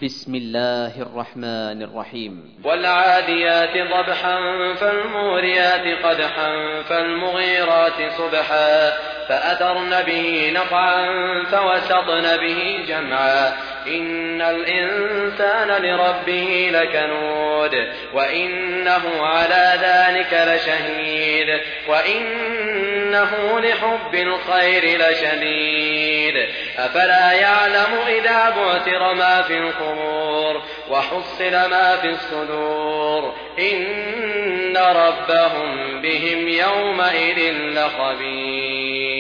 بسم الله الرحمن الرحيم. والعاديات ضبحا فالموريات قدحا فالمغيرات صبحا فأثرن به نقعا فوسطن به جمعا إن الإنسان لربه لكنود وإنه على ذلك لشهيد وإنه لحب الخير لشديد أفلا يعلم إذا بعثر ما في القبور وحصل ما في الصدور إن ربهم بهم يومئذ لخبير.